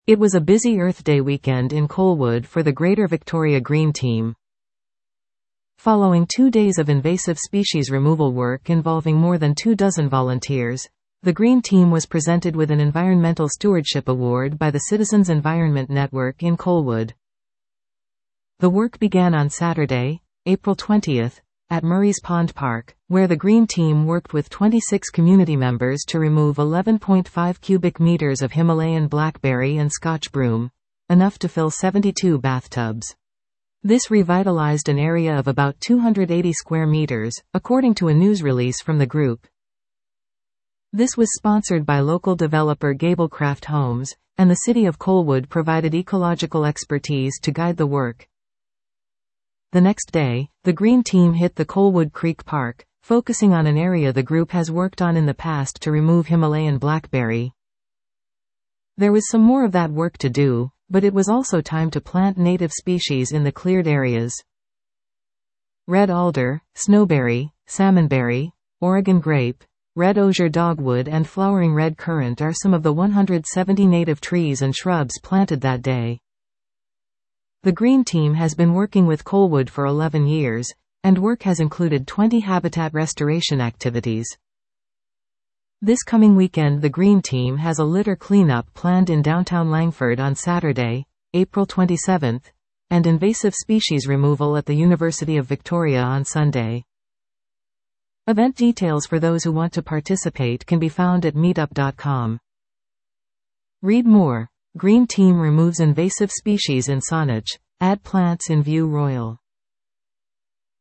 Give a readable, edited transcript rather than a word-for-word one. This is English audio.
It was a busy Earth Day weekend in Colwood for the Greater Victoria Green Team. Following 2 days of invasive species removal work involving more than 24 volunteers, the Green Team was presented with an Environmental Stewardship Award by the Citizens Environment Network in Colwood. The work began on Saturday, April 20th, at Murray's Pond Park, where the Green Team worked with 26 community members to remove 11.5 cubic meters of Himalayan blackberry and Scotch broom, enough to fill 72 bathtubs. This revitalized an area of about 280 square meters, according to a news release from the group. This was sponsored by local developer Gablecraft Homes, and the City of Colwood provided ecological expertise to guide the work. The next day, the Green Team hit the Colwood Creek Park, focusing on an area the group has worked on in the past to remove Himalayan blackberry. There was some more of that work to do, but it was also time to plant native species in the cleared areas. Red alder, snowberry, salmonberry, Oregon grape, red osier dogwood and flowering red currant are some of the 170 native trees and shrubs planted that day. The Green Team has been working with Colwood for 11 years, and work has included 20 habitat restoration activities. This coming weekend the Green Team has a litter cleanup planned in downtown Langford on Saturday, April 27th, and invasive species removal at the University of Victoria on Sunday. Event details for those who want to participate can be found at meetup.com. Read more. Green Team removes invasive species in Saanich. Add plants in View Royal.